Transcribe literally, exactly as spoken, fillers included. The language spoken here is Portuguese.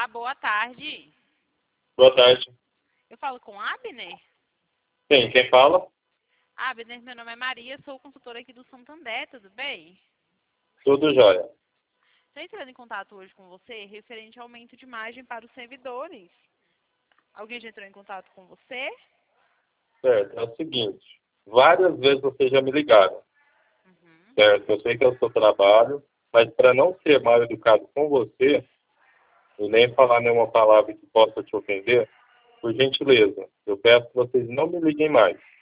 Olá, boa tarde. Boa tarde. Eu falo com Abner? Sim, quem fala? Abner, meu nome é Maria, sou consultora aqui do Santander, tudo bem? Tudo jóia. Estou entrando em contato hoje com você referente ao aumento de margem para os servidores. Alguém já entrou em contato com você? Certo, é o seguinte. Várias vezes vocês já me ligaram. Uhum. Certo, eu sei que é o seu trabalho, mas para não ser mal educado com você, e nem falar nenhuma palavra que possa te ofender, por gentileza, eu peço que vocês não me liguem mais.